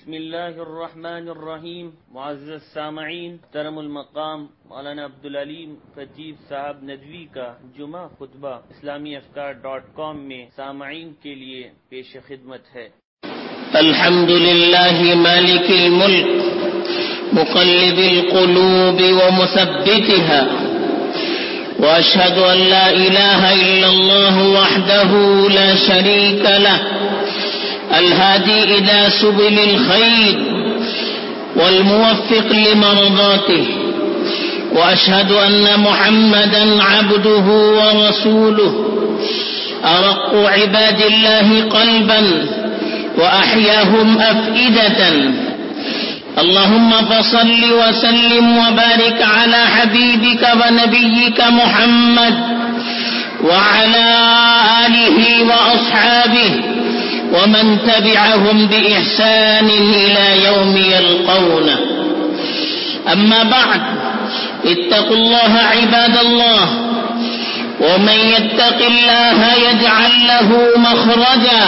बिस्मिल्लाहिर्रहमानिर्रहीम। मुअज़्ज़ज़ सामईन, तरम मकाम मौलाना अब्दुल अलीम खतीब साहब नदवी का जुमा खुतबा islamiafkar.com में सामईन के लिए पेश खिदमत है। अल्हम्दुलिल्लाहि मालिकिल मुल्क मुक़ल्लिबिल क़ुलूब व मुसब्बितिहा व अशहदु अन ला इलाहा इल्लल्लाह वहदहु ला शरीका लह الهادي إلى سبل الخير والموفق لمرضاته وأشهد أن محمدا عبده ورسوله أرق عباد الله قلبا وأحياهم أفئدة اللهم فصل وسلم وبارك على حبيبك ونبيك محمد وعلى آله وأصحابه ومن تبعهم بإحسان إلى يوم يلقونه. أما بعد، اتقوا الله عباد الله، ومن يتق الله يجعل له مخرجا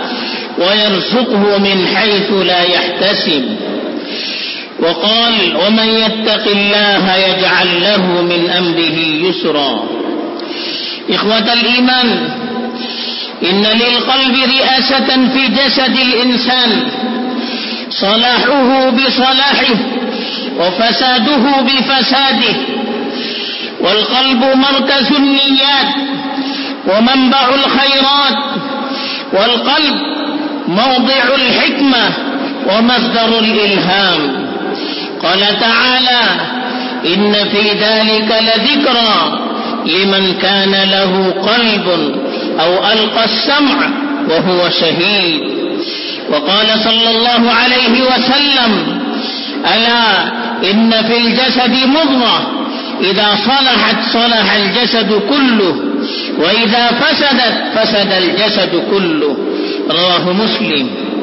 ويرزقه من حيث لا يحتسب. وقال: ومن يتق الله يجعل له من أمره يسرا. إخوة الإيمان، إن للقلب رئاسة في جسد الإنسان، صلاحه بصلاحه وفساده بفساده. والقلب مركز النيات ومنبع الخيرات، والقلب موضع الحكمة ومصدر الإلهام. قال تعالى: إن في ذلك لذكرى لمن كان له قلب أو ألقى السمع وهو شهيد. وقال صلى الله عليه وسلم: ألا إن في الجسد مضغة إذا صلحت صلح الجسد كله وإذا فسدت فسد الجسد كله. رواه مسلم.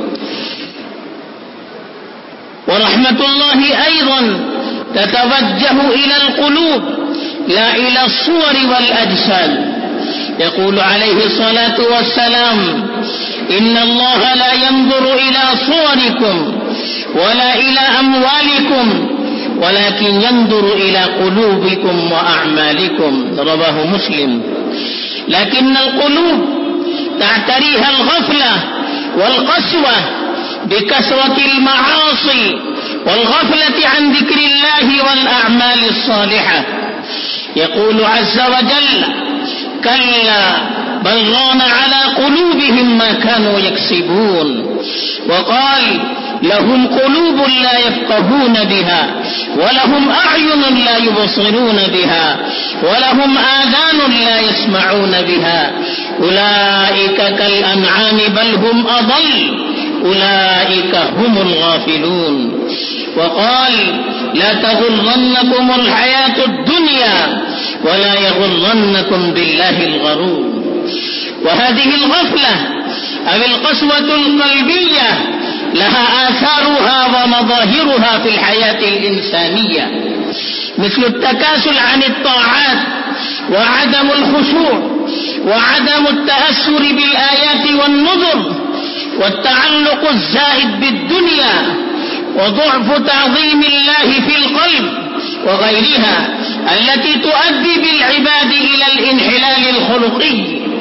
ورحمة الله أيضا تتوجه إلى القلوب لا إلى الصور والأجساد. يقول عليه الصلاة والسلام: إن الله لا ينظر إلى صوركم ولا إلى أموالكم ولكن ينظر إلى قلوبكم وأعمالكم. رواه مسلم. لكن القلوب تعتريها الغفلة والقسوة بكثرة المعاصي والغفلة عن ذكر الله والأعمال الصالحة. يقول عز وجل: كلا بل ران على قلوبهم ما كانوا يكسبون. وقال: لهم قلوب لا يفقهون بها ولهم أعين لا يبصرون بها ولهم آذان لا يسمعون بها أولئك كالأنعام بل هم أضل أولئك هم الغافلون. وقال: لا تغرنكم الحياة الدنيا ولا يغرنكم بالله الغرور. وهذه الغفلة أو القسوة القلبية لها آثارها ومظاهرها في الحياة الإنسانية، مثل التكاسل عن الطاعات وعدم الخشوع وعدم التأثر بالآيات والنذر والتعلق الزائد بالدنيا وضعف تعظيم الله في القلب وغيرها التي تؤدي بالعباد إلى الانحلال الخلقي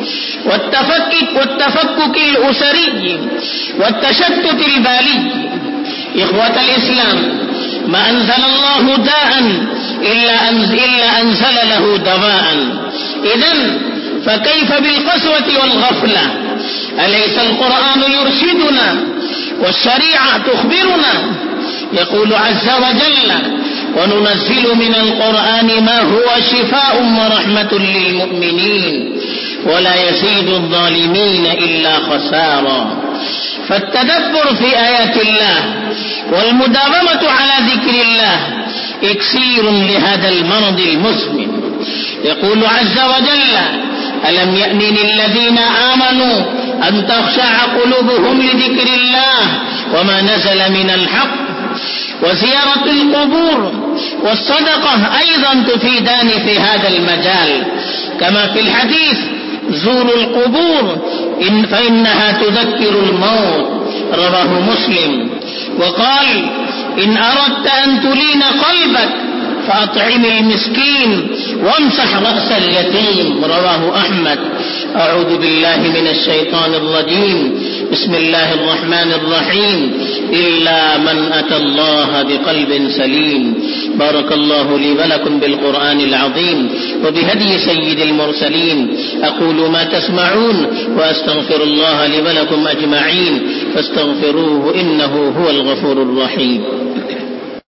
والتفكك الأسري والتشتت البالي. إخوة الإسلام، ما أنزل الله داء إلا أنزل له دواء. إذن فكيف بالقسوة والغفلة؟ أليس القرآن يرشدنا والشريعة تخبرنا؟ يقول عز وجل: وننزل من القرآن ما هو شفاء ورحمة للمؤمنين ولا يزيد الظالمين إلا خسارا. فالتدبر في آيات الله والمداومة على ذكر الله إكسير لهذا المرض المزمن. يقول عز وجل: ألم يأن للذين آمنوا أن تخشع قلوبهم لذكر الله وما نزل من الحق. وزيارة القبور والصدقة أيضا تفيدان في هذا المجال، كما في الحديث: زوروا القبور فإنها تذكر الموت. رواه مسلم. وقال إن أردت أن تلين قلبك فأطعم المسكين وامسح رأس اليتيم. رواه أحمد. أعوذ بالله من الشيطان الرجيم. بسم الله الرحمن الرحيم. إلا من أتى الله بقلب سليم. بارك الله لي ولكم بالقرآن العظيم وبهدي سيد المرسلين. أقول ما تسمعون وأستغفر الله لي ولكم أجمعين فاستغفروه إنه هو الغفور الرحيم.